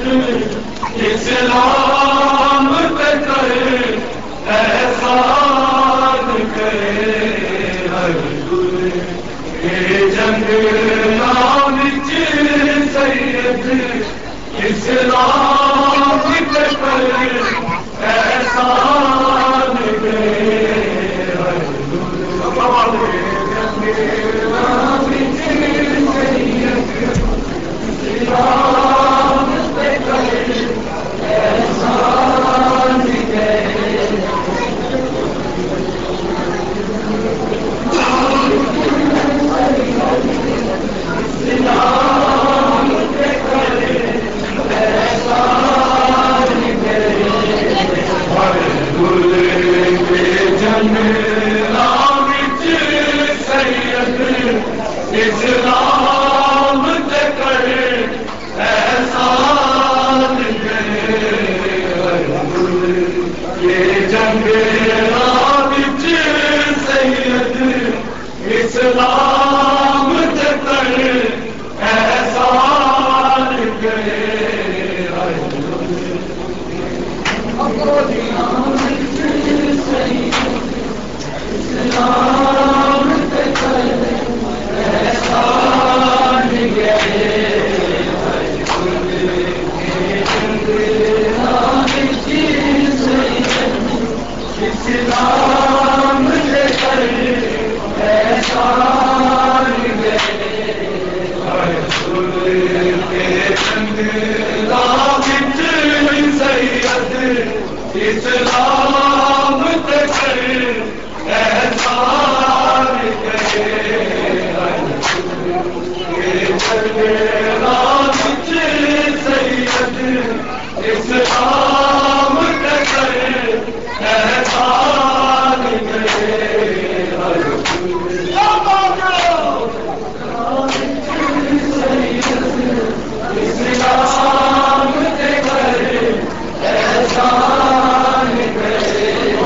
इस्लाम पे करे एहसान करे हर गुल ये जंग नाम सैयद इस्लाम पे करे एहसान करे हर गुल ये जंग नाम सैयद इस्लाम पे करे एहसान करे इस्लाम ते करे एहसान करे ये जंग विच सैयद इस्लाम ते करे एहसान करे इस्लाम ते करे इस्लाम ले करे एहसान करे हर के जंगला विच सैयद इस्लाम ते करे एहसान करे जंगला विच सैयद इस्लाम ते करे एहसान करे हर इस्लाम ते करे एहसान करे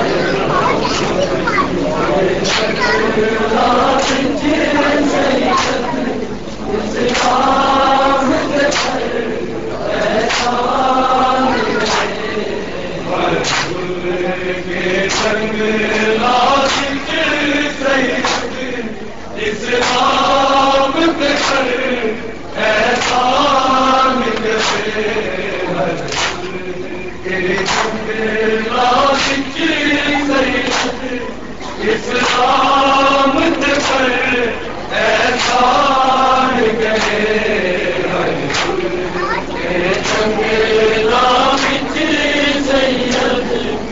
जंगला विच सैयद इस्लाम ते करे एहसान के जंगला विच सैयद इस्लाम ते करे एहसान करे हर के जंगला विच सैयद इस्लाम ते करे एहसान करे हर के जंगला विच सैयद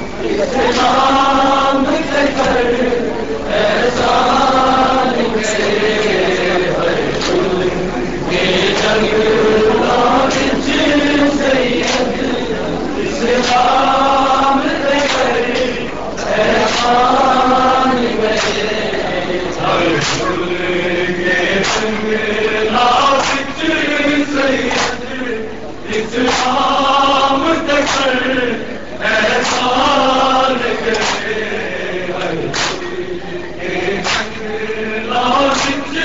इस्लाम ते करे एहसान करे हर के जंगला विच सैयद इस्लाम ते करे एहसान करे हर के जंगला विच सैयद इस्लाम ते करे एहसान करे हर के जंगला विच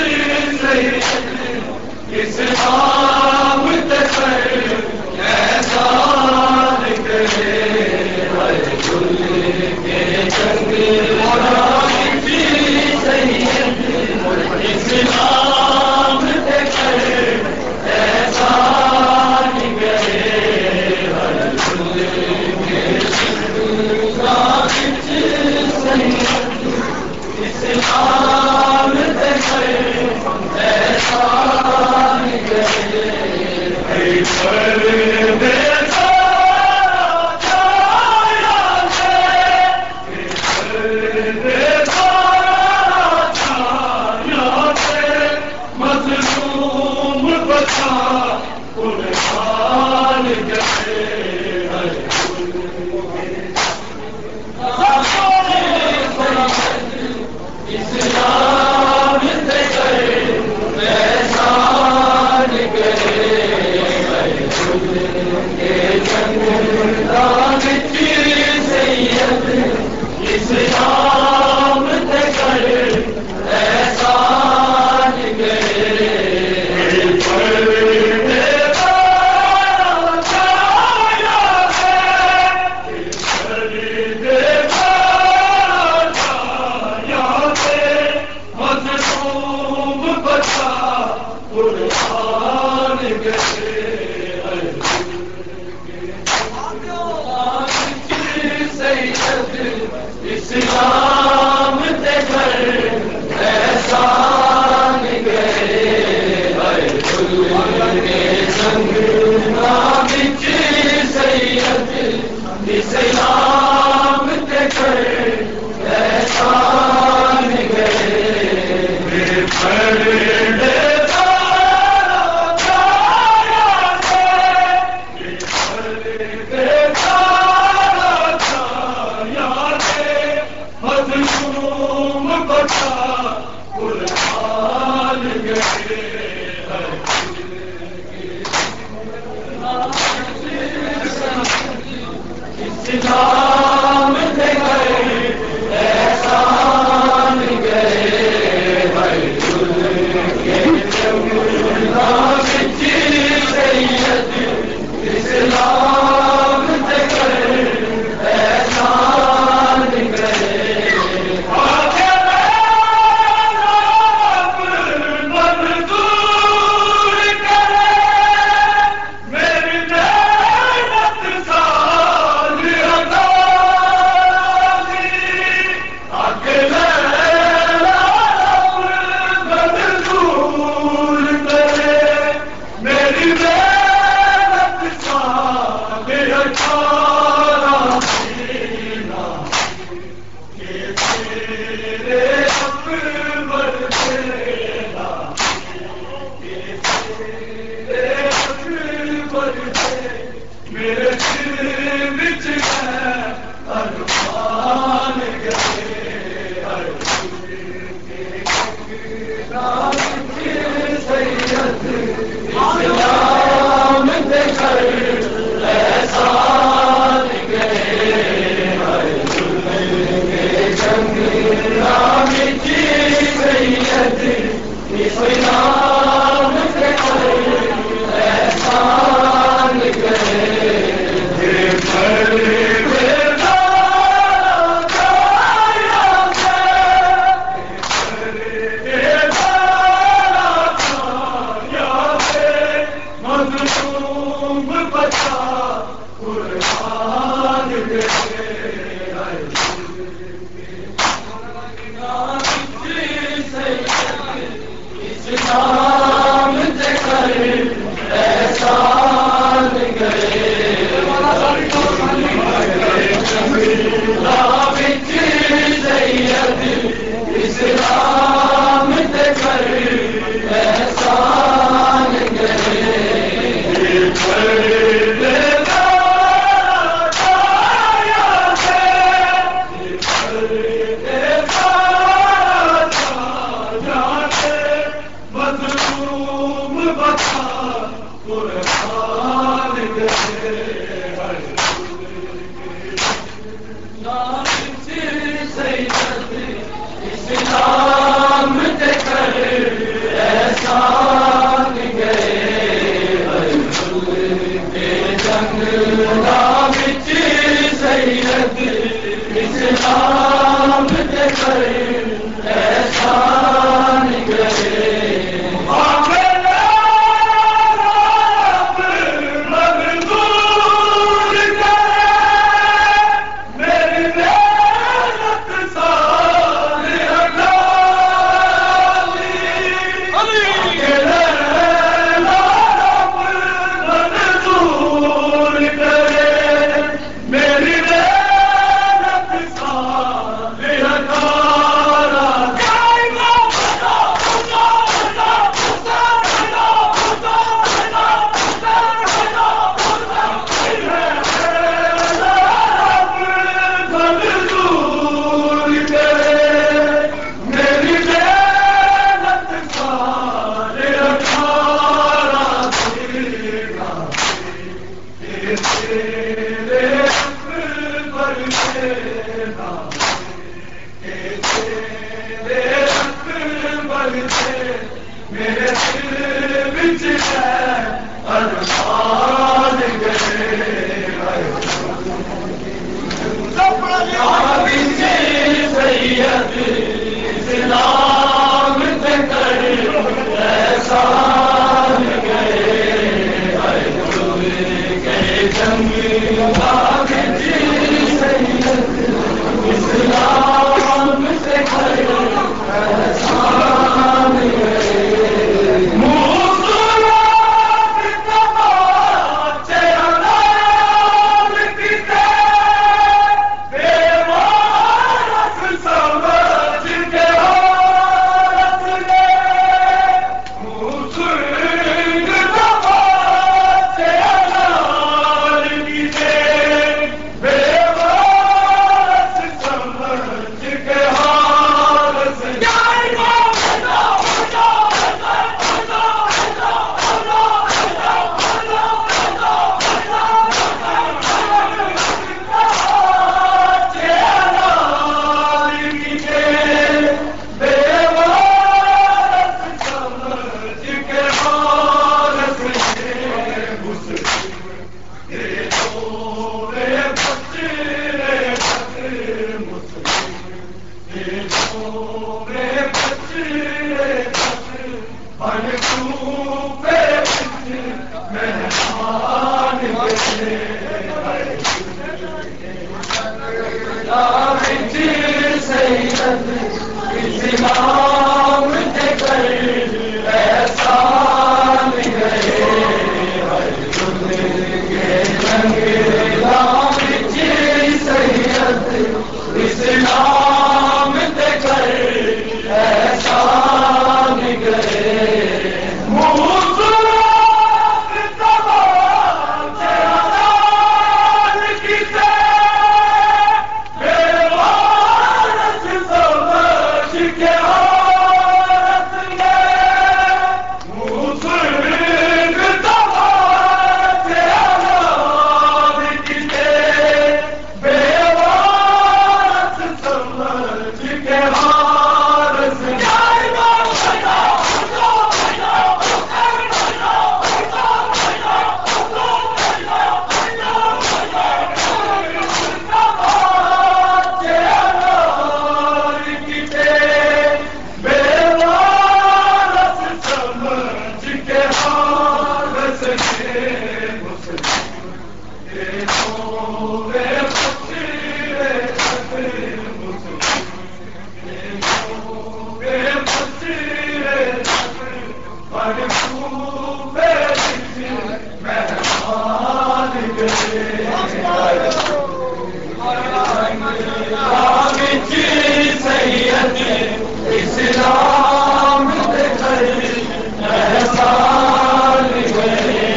सैयद इस्लाम ते करे एहसान करे हर के जंगला विच सैयद इस्लाम ते करे एहसान करे हर के जंगला विच सैयद इस्लाम ते करे एहसान करे परदेसा मज़लूम बचा कुर्बान करे इस्लाम ते करे एहसान करे जंगला विच सैयद इस्लाम ते करे एहसान करे इस्लाम ते घर एहसान गए के संग बिच सैयद इस्लाम ते घर एहसान गए इस्लाम ते घर एहसान गए के बिच सैयद इस्लाम ते घर एहसान गए मेरे दिल विच अरमान गए सैयद इस्लाम ते घर एहसान गए जंग बिच सैयद इस्लाम ते घर एहसान गए इस्लाम ते घर एहसान गए बिच सैयद इस्लाम ते घर एहसान गए इस्लाम ते घर एहसान गए जंग बिच सैयद इस्लाम ते घर एहसान गए इस्लाम ते कर एहसान गए हर के रंगला विच सैयद इस्लाम ते कर एहसान गए इस्लाम ते कर एहसान गए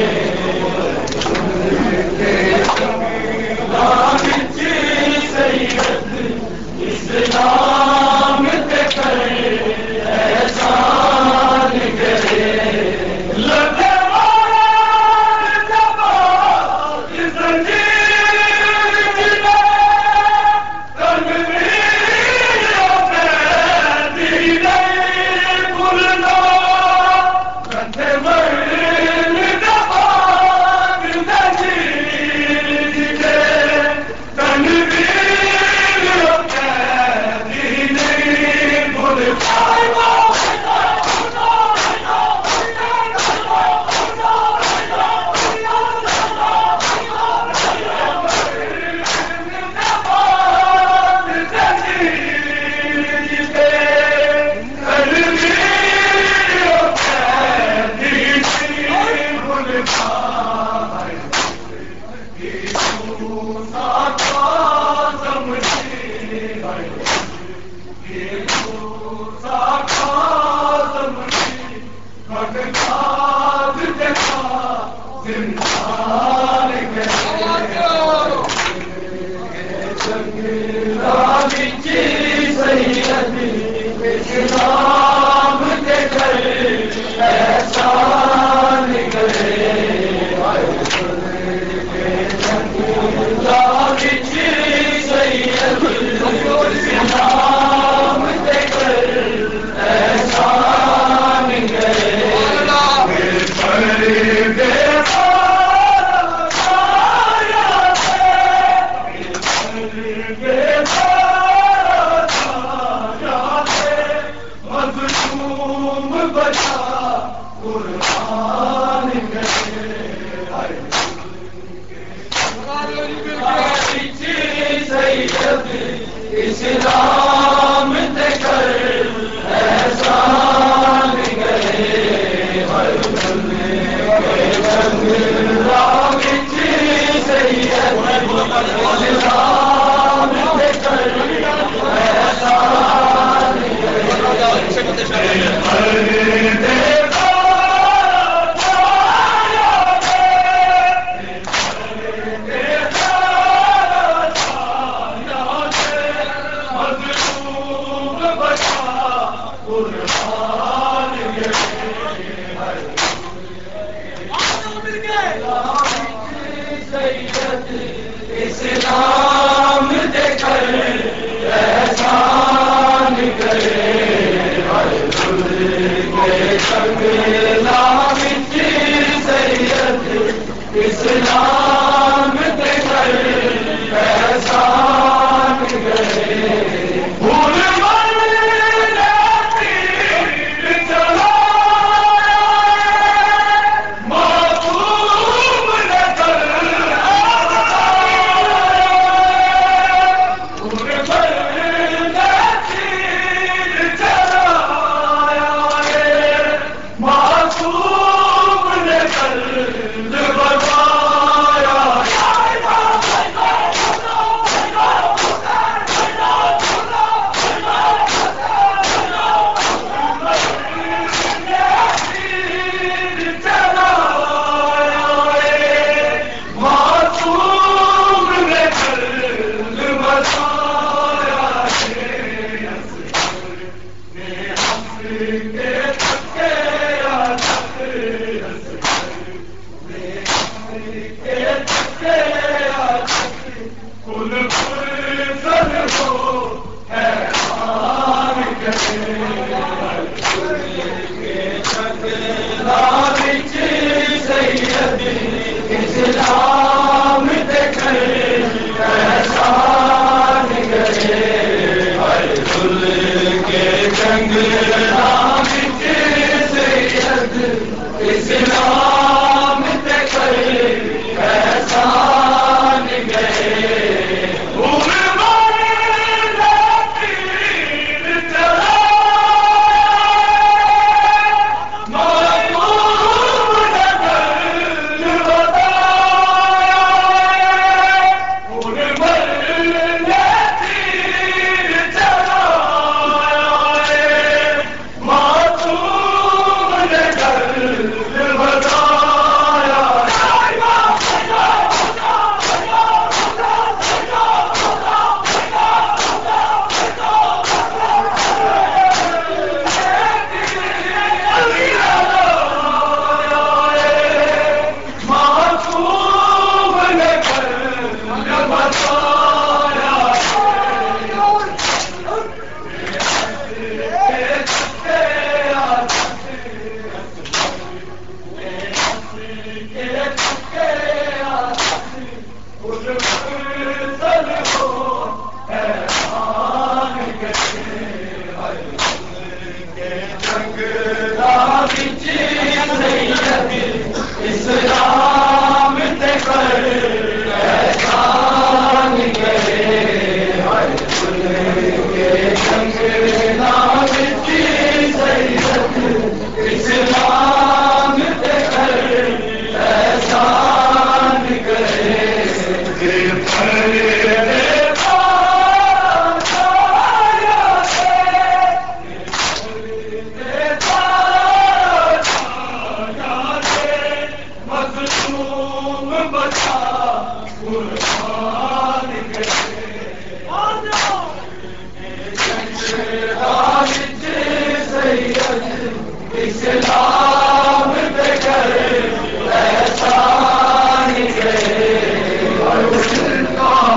सैयद इस्लाम ते कर एहसान गए इस्लाम ते कर एहसान गए सैयद इस्लाम ते कर एहसान गए इस्लाम ते कर एहसान गए हर रंगला विच सैयद इस्लाम ते कर एहसान गए इस्लाम ते कर एहसान गए हर के रंगला विच सैयद इस्लाम ते कर एहसान गए इस्लाम ते करे पहचान गए हर दुल के जंगला विच सैयद इस्लाम ते करे पहचान गए Yeah.